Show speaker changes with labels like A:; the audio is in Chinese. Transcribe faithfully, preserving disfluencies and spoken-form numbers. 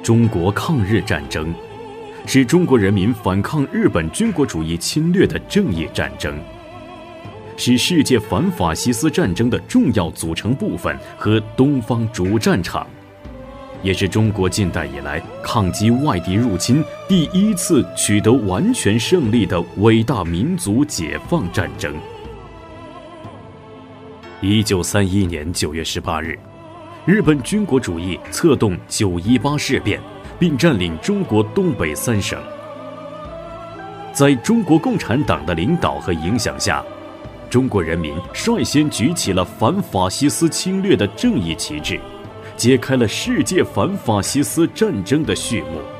A: 中国抗日战争，是中国人民反抗日本军国主义侵略的正义战争，是世界反法西斯战争的重要组成部分和东方主战场，也是中国近代以来抗击外敌入侵第一次取得完全胜利的伟大民族解放战争。一九三一年九月十八日，日本军国主义策动九一八事变，并占领中国东北三省。在中国共产党的领导和影响下，中国人民率先举起了反法西斯侵略的正义旗帜，揭开了世界反法西斯战争的序幕。